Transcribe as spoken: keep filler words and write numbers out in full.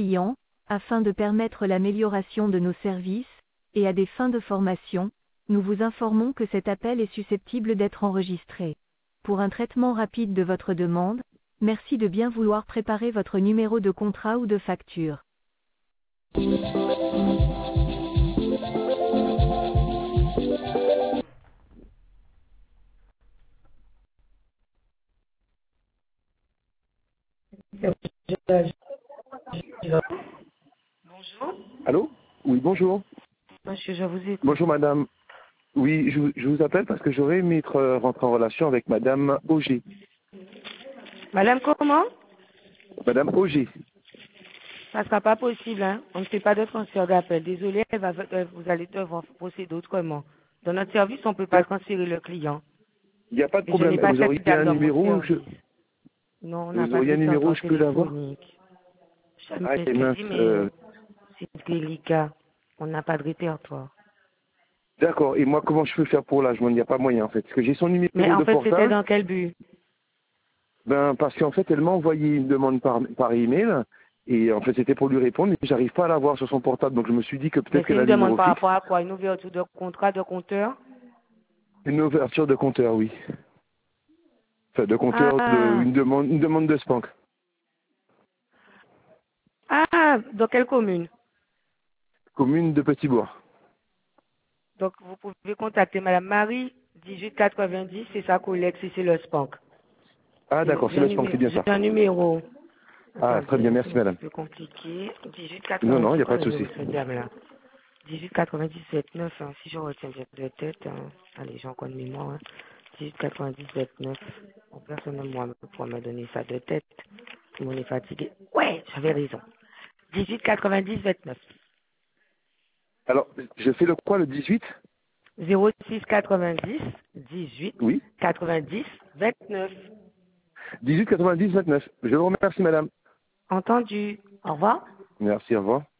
clients, afin de permettre l'amélioration de nos services, et à des fins de formation, nous vous informons que cet appel est susceptible d'être enregistré. Pour un traitement rapide de votre demande, merci de bien vouloir préparer votre numéro de contrat ou de facture. Bonjour. Allô? Oui, bonjour. Monsieur, je vous écoute. Bonjour madame. Oui, je, vous- je vous appelle parce que j'aurais aimé être, euh, rentrer en relation avec madame Auger. Madame, comment? Madame Auger. Ça ne sera pas possible, hein. On ne fait pas de transfert d'appel. Désolé, elle va- euh, vous allez devoir procéder autrement. Dans notre service, on ne peut pas transférer le client. Il n'y a pas de Et je n'ai problème. pas Vous cette auriez dame un dans mon numéro où je... service. Non, on n'a Vous pas auriez un de numéro où centre je peux l'avoir? téléphonique. Ah, Jamais et mince. dit, mais euh, c'est délicat. On n'a pas de répertoire. D'accord. Et moi, comment je peux faire pour là? Il n'y a pas moyen en fait. Parce que j'ai son Mais numéro en de fait, c'était portable. dans quel but? Ben, parce qu'en fait, elle m'a envoyé une demande par, par email. Et en fait, c'était pour lui répondre, mais j'arrive pas à la voir sur son portable. Donc je me suis dit que Mais peut-être c'est qu'elle a une un demande numéro par fixe. rapport à quoi? Une ouverture de contrat de compteur? Une ouverture de compteur, oui. Enfin, de compteur, de, Ah, une demande, une demande de Spank. ah, dans quelle commune? Commune de Petit-Bourg. Donc, vous pouvez contacter Madame Marie, dix-huit quatre-vingt-dix, c'est sa collègue, si c'est le Spank. Ah, J'ai d'accord, j'ai c'est un, le Spank, numé- c'est bien j'ai ça. un numéro. Ah, très Attendez, bien, hein, c'est merci un petit madame. peu compliqué. dix-huit Non, non, il quatre-vingt-dix, n'y a quoi pas de le numéro souci. de cette dame-là? dix-huit quatre-vingt-dix vingt-neuf, hein, si je retiens bien de tête. Hein. Allez, j'ai encore de mémoire. Hein. dix-huit quatre-vingt-dix vingt-neuf. Bon, personne ne moi pourra me donner ça de tête. Tout le monde est fatigué. Ouais, j'avais raison. dix-huit quatre-vingt-dix vingt-neuf. Alors, je fais le quoi, le dix-huit? zéro six quatre-vingt-dix dix-huit Oui. quatre-vingt-dix vingt-neuf. dix-huit quatre-vingt-dix vingt-neuf. Je vous remercie madame. Entendu. Au revoir. Merci, au revoir.